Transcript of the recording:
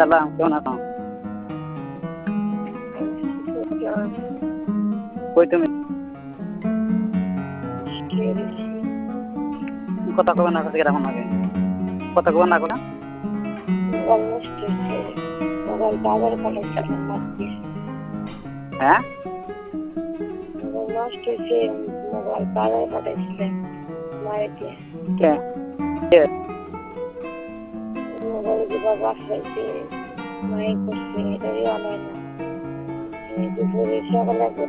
সালাম, কেমন আছো? কই তুমি? কথা কবে না করতে কেমন লাগে? কথা কবে না করে? মোবাইল বাজারে পাঠাইছিলাম মাকে। হ্যাঁ? মোবাইল নষ্ট হয়েছে, মোবাইল বাজারে পাঠাইছিলেন মায়েকে। কে? কে? মোবাইলে যেভাবে পাঠাইছে মায়ে করছে, এটাই অনলাইন। দুপুরে সকালে